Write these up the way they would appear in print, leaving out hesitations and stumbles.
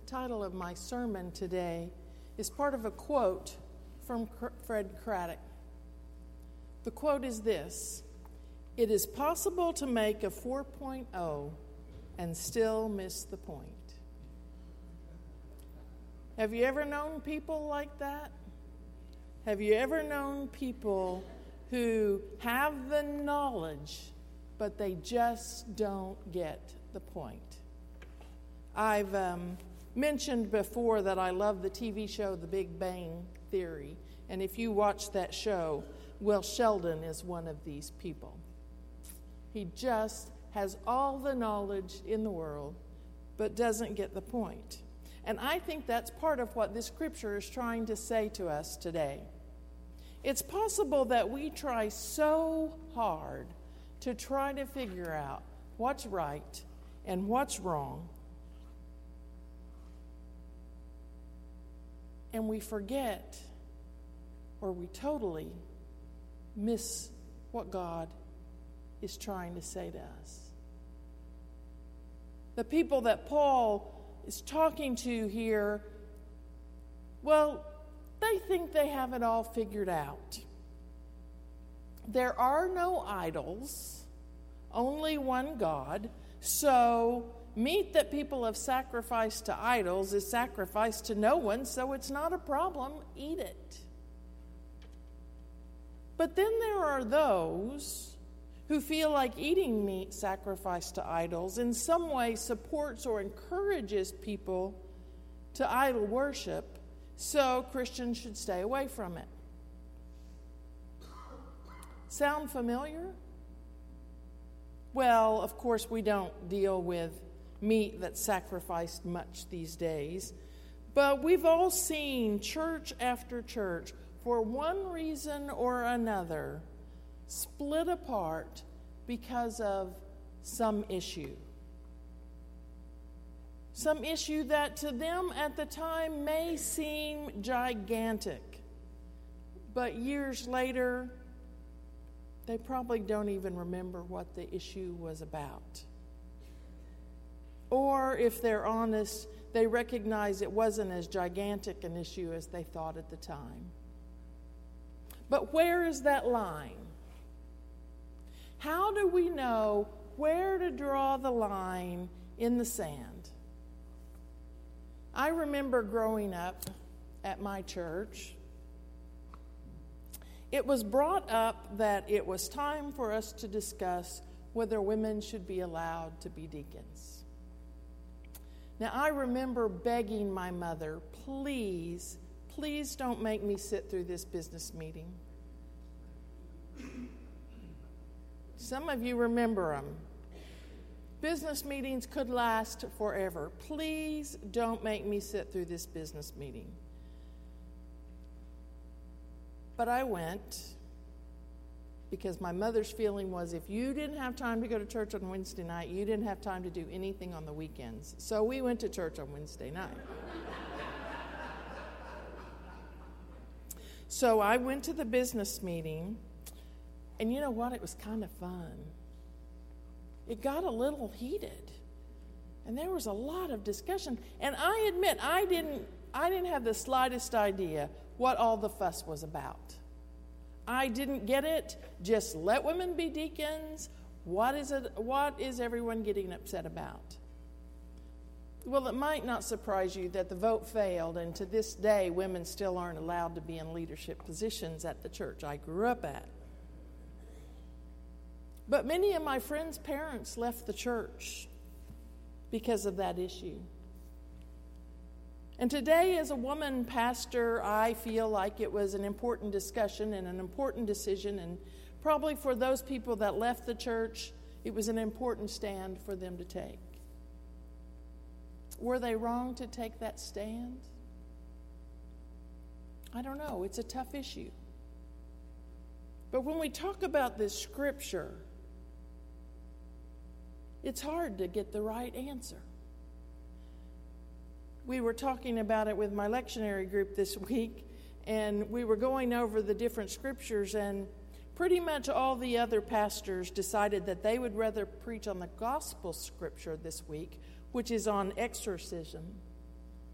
title of my sermon today is part of a quote from Fred Craddock. The quote is this: "It is possible to make a 4.0 and still miss the point." Have you ever known people like that? Have you ever known people who have the knowledge, but they just don't get the point? I've mentioned before that I love the TV show The Big Bang Theory. And if you watch that show, Will Sheldon is one of these people. He just has all the knowledge in the world, but doesn't get the point. And I think that's part of what this scripture is trying to say to us today. It's possible that we try so hard to try to figure out what's right and what's wrong, and we forget or we totally miss what God is trying to say to us. The people that Paul is talking to here, well, they think they have it all figured out. There are no idols, only one God. So meat that people have sacrificed to idols is sacrificed to no one, so it's not a problem. Eat it. But then there are those who feel like eating meat sacrificed to idols in some way supports or encourages people to idol worship, so Christians should stay away from it. Sound familiar? Well, of course, we don't deal with meat that's sacrificed much these days, but we've all seen church after church, for one reason or another, split apart because of some issue. Some issue that to them at the time may seem gigantic, but years later, they probably don't even remember what the issue was about. Or if they're honest, they recognize it wasn't as gigantic an issue as they thought at the time. But where is that line? How do we know where to draw the line in the sand? I remember growing up at my church, it was brought up that it was time for us to discuss whether women should be allowed to be deacons. Now, I remember begging my mother, please don't make me sit through this business meeting. Some of you remember them. Business meetings could last forever. Please don't make me sit through this business meeting. But I went because my mother's feeling was if you didn't have time to go to church on Wednesday night, you didn't have time to do anything on the weekends. So we went to church on Wednesday night. So I went to the business meeting, and you know what? It was kind of fun. It got a little heated, and there was a lot of discussion. And I admit, I didn't have the slightest idea what all the fuss was about. I didn't get it. Just let women be deacons. What is everyone getting upset about? Well, it might not surprise you that the vote failed, and to this day, women still aren't allowed to be in leadership positions at the church I grew up at. But many of my friends' parents left the church because of that issue. And today, as a woman pastor, I feel like it was an important discussion and an important decision, and probably for those people that left the church, it was an important stand for them to take. Were they wrong to take that stand? I don't know. It's a tough issue. But when we talk about this scripture, it's hard to get the right answer. We were talking about it with my lectionary group this week, and we were going over the different scriptures, and pretty much all the other pastors decided that they would rather preach on the gospel scripture this week, which is on exorcism.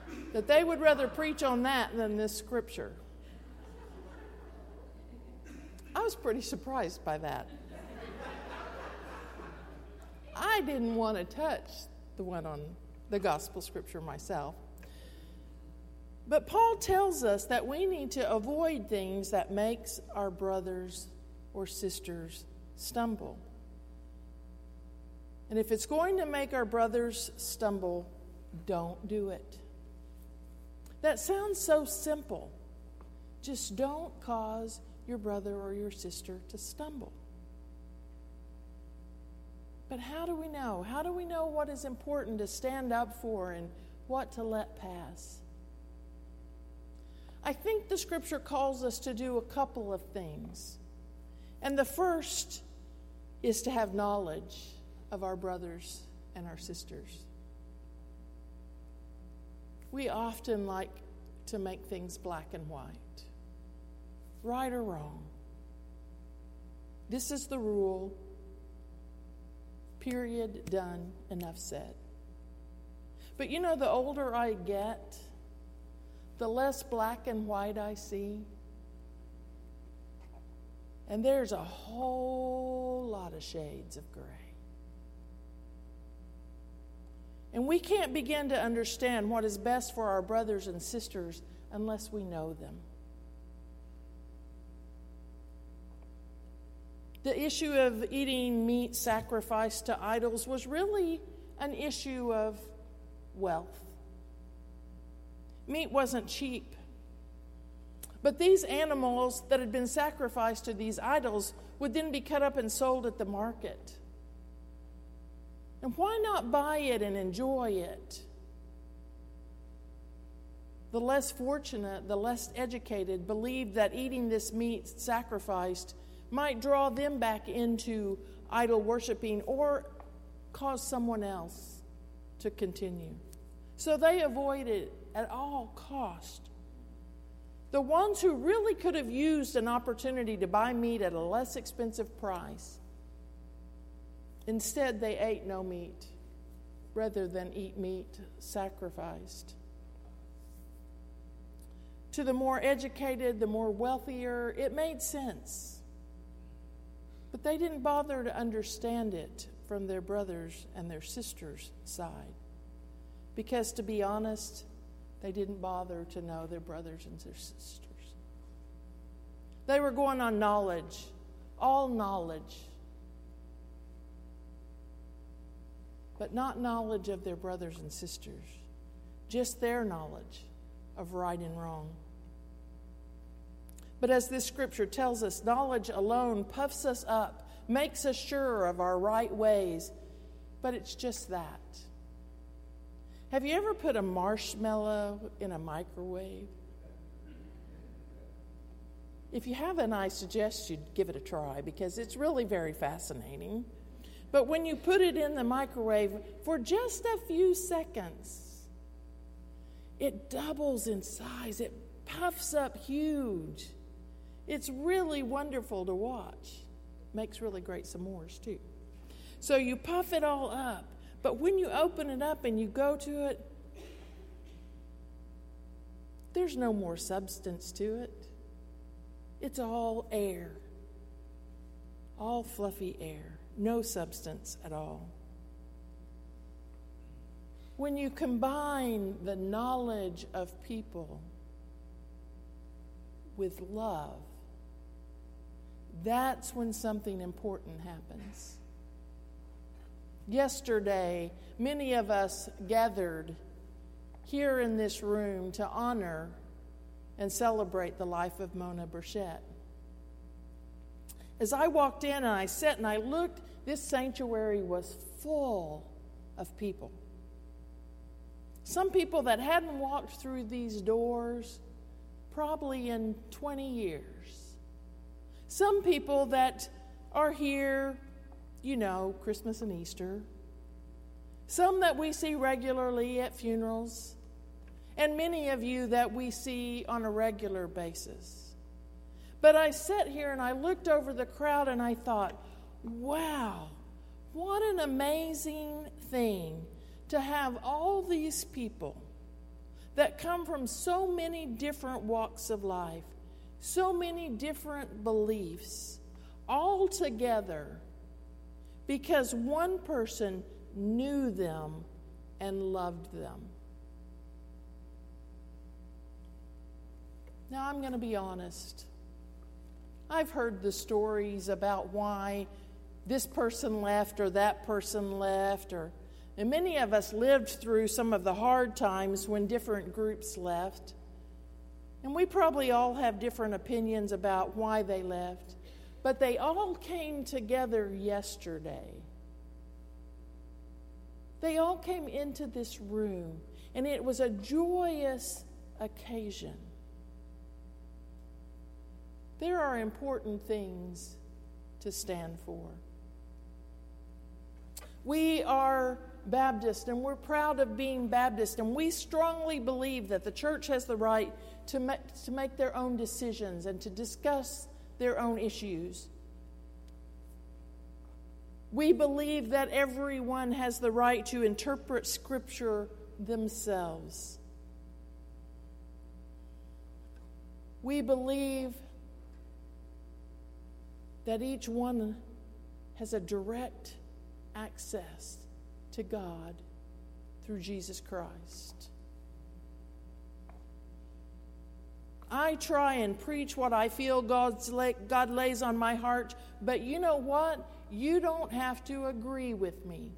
that they would rather preach on that than this scripture. I was pretty surprised by that. I didn't want to touch the one on the gospel scripture myself. But Paul tells us that we need to avoid things that makes our brothers or sisters stumble. And if it's going to make our brothers stumble, don't do it. That sounds so simple. Just don't cause your brother or your sister to stumble. But how do we know? How do we know what is important to stand up for and what to let pass? I think the scripture calls us to do a couple of things. And the first is to have knowledge of our brothers and our sisters. We often like to make things black and white, right or wrong. This is the rule. Period, done, enough said. But you know, the older I get, the less black and white I see. And there's a whole lot of shades of gray. And we can't begin to understand what is best for our brothers and sisters unless we know them. The issue of eating meat sacrificed to idols was really an issue of wealth. Meat wasn't cheap. But these animals that had been sacrificed to these idols would then be cut up and sold at the market. And why not buy it and enjoy it? The less fortunate, the less educated, believed that eating this meat sacrificed might draw them back into idol worshiping or cause someone else to continue. So they avoided it at all cost. The ones who really could have used an opportunity to buy meat at a less expensive price, instead they ate no meat rather than eat meat sacrificed. To the more educated, the more wealthier, it made sense. But they didn't bother to understand it from their brothers and their sisters' side. Because to be honest, they didn't bother to know their brothers and their sisters. They were going on knowledge, all knowledge. But not knowledge of their brothers and sisters, just their knowledge of right and wrong. But as this scripture tells us, knowledge alone puffs us up, makes us sure of our right ways, but it's just that. Have you ever put a marshmallow in a microwave? If you haven't, I suggest you give it a try because it's really very fascinating. But when you put it in the microwave for just a few seconds, it doubles in size. It puffs up huge. It's really wonderful to watch. Makes really great s'mores too. So you puff it all up. But when you open it up and you go to it, there's no more substance to it. It's all air. All fluffy air. No substance at all. When you combine the knowledge of people with love, that's when something important happens. Yesterday, many of us gathered here in this room to honor and celebrate the life of Mona Burchett. As I walked in and I sat and I looked, this sanctuary was full of people. Some people that hadn't walked through these doors probably in 20 years. Some people that are here, Christmas and Easter. Some that we see regularly at funerals. And many of you that we see on a regular basis. But I sat here and I looked over the crowd and I thought, wow, what an amazing thing to have all these people that come from so many different walks of life, so many different beliefs, all together because one person knew them and loved them. Now, I'm going to be honest. I've heard the stories about why this person left or that person left, and many of us lived through some of the hard times when different groups left. And we probably all have different opinions about why they left. But they all came together yesterday. They all came into this room, and it was a joyous occasion. There are important things to stand for. We are Baptist, and we're proud of being Baptist, and we strongly believe that the church has the right to make their own decisions and to discuss their own issues. We believe that everyone has the right to interpret Scripture themselves. We believe that each one has a direct access to God through Jesus Christ. I try and preach what I feel God lays on my heart, but you know what? You don't have to agree with me.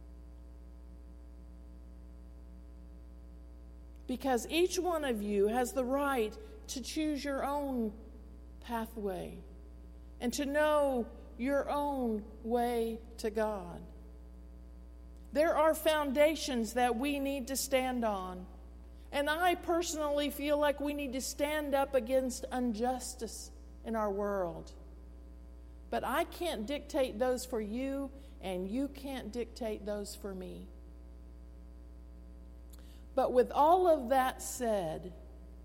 Because each one of you has the right to choose your own pathway and to know your own way to God. There are foundations that we need to stand on. And I personally feel like we need to stand up against injustice in our world. But I can't dictate those for you, and you can't dictate those for me. But with all of that said,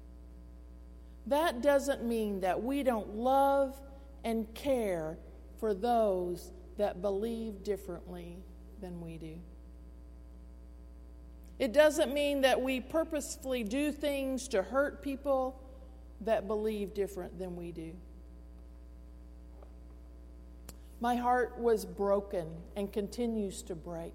that doesn't mean that we don't love and care for those that believe differently than we do. It doesn't mean that we purposefully do things to hurt people that believe different than we do. My heart was broken and continues to break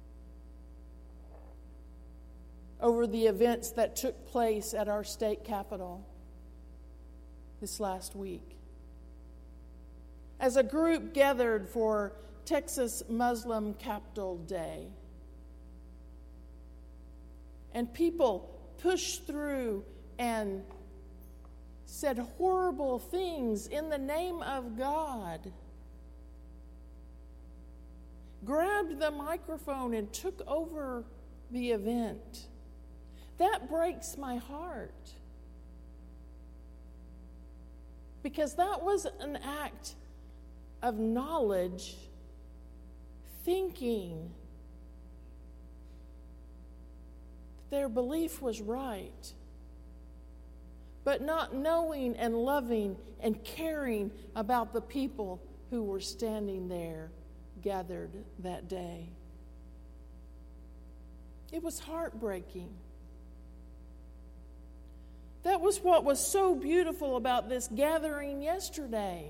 over the events that took place at our state capitol this last week. As a group gathered for Texas Muslim Capital Day, and people pushed through and said horrible things in the name of God, grabbed the microphone and took over the event. That breaks my heart. Because that was an act of knowledge, thinking their belief was right, but not knowing and loving and caring about the people who were standing there gathered that day. It was heartbreaking. That was what was so beautiful about this gathering yesterday.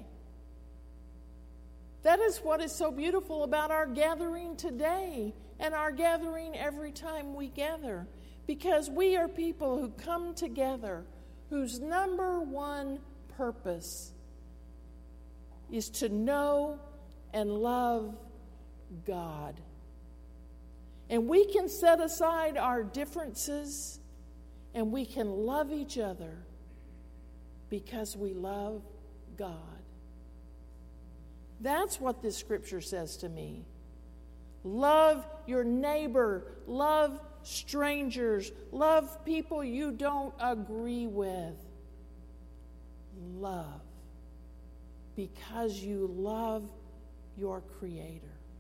That is what is so beautiful about our gathering today and our gathering every time we gather. Because we are people who come together whose number one purpose is to know and love God. And we can set aside our differences and we can love each other because we love God. That's what this scripture says to me. Love your neighbor, love strangers, love people you don't agree with. Love because you love your Creator.